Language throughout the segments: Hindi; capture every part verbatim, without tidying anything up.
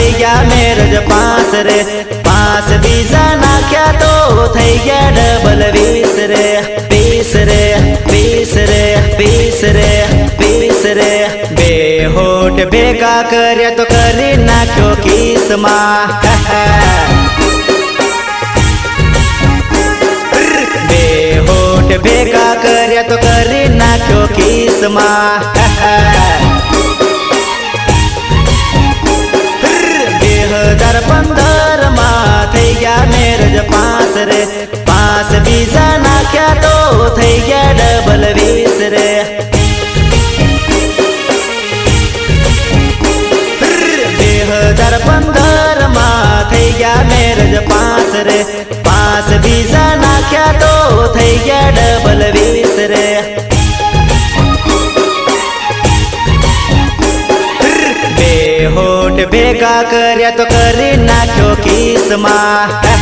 થઈ ગયા મેરજ પાંચ રે પાંચ બીજા નાખ્યા તો થઈ ગયા ડબલ વીસ રે વીસ રે વીસ રે વીસ રે વીસ રે બે હોઠ ભેગા કર્યા તો કરી નાખ્યો કિસમાં બે હોઠ ભેગા કર્યા તો કરી નાખ્યો કિસમાં हजार पंदर में थई गया मेरज पांच रे पांच बीजा नाख्या तो थई गया डबल वीस रे बे हजार पंदर में थई गया मेरज पांच रे पांच बीजा नाख्या तो थई गया डबल वीस रे होठ भेगा कर्या तो करी नाख्यो किसमा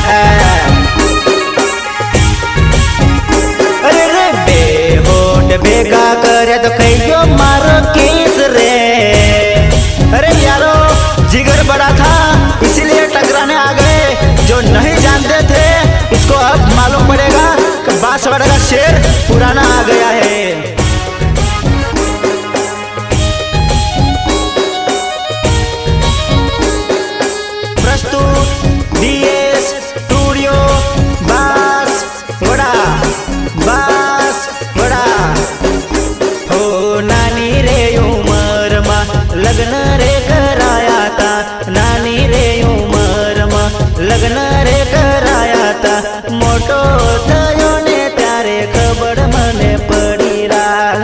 अरे रे बे होठ भेगा कर्या तो कहियो मारो किस रे अरे यारो जिगर बड़ा था इसीलिए टकराने आ गए जो नहीं जानते थे इसको अब मालूम पड़ेगा कि बांसवाड़ा का शेर पुराना आ गया है। डीएस स्टूडियो बांसवाड़ा बांसवाड़ा हो नानी रे उमर मा लग्न रे कराया था नानी रे उमर मा लग्न रे कराया था मोटो थयो ने त्यारे खबर मने पड़ी राल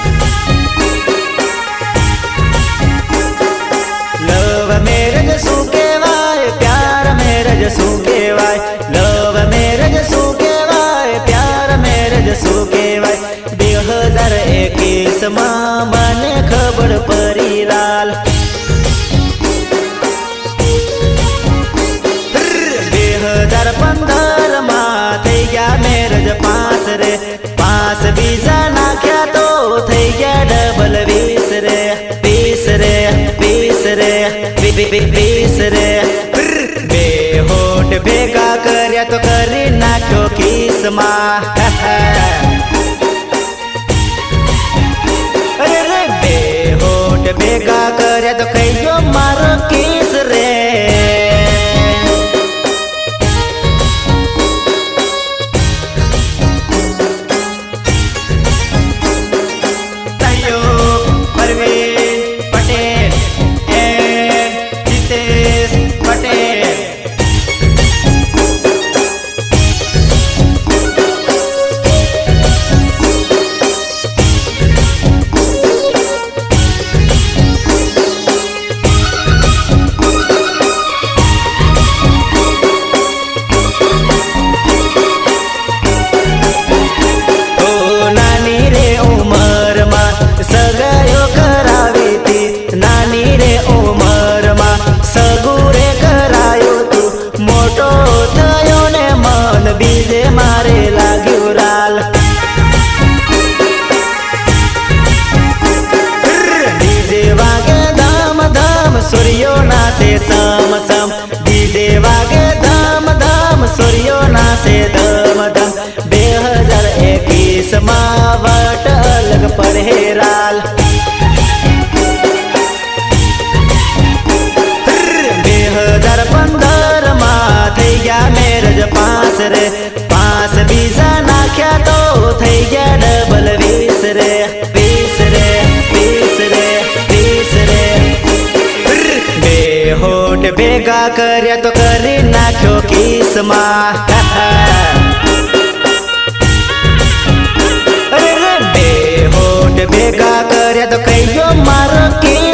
लव मेरज सुके શું કહેવાય લવ મેરેજ શું કહેવાય પ્યાર મેરેજ શું કહેવાય બે હજાર એકવીસ માં મને ખબર પડી લાલ બે હજાર પંદર માં થઈ ગયા મેરેજ પાંચ રે પાંચ બીજા નાખ્યા તો થઈ ગયા ડબલ વીસ રે વીસ રે વીસ રે વીસ રે होठ भेगा कर्या तो करी नाख्यो किसमा अरे रे बे होठ भेगा कर्या तो कहियो मारो किस रे तयो परवीन पटेल एंड जितेश पटेल बीजे मारे लाग्यो राल डीजे वागे धाम धाम सूर्यो नाचे सम सम डीजे वागे धाम धाम सूर्यो नाचे धम धम बे हजार एकवीस मा वट अलग पड़े राल बे हजार पंदर मा थई गया मेरज पांच रे पांच बीजा नाख्या तो थई गया डबल वीस रे वीस रे वीस रे वीस रे बे होठ भेगा कर्या तो करी नाख्यो किसमा अरे रे बे होठ भेगा कर्या तो कहियो मारो किस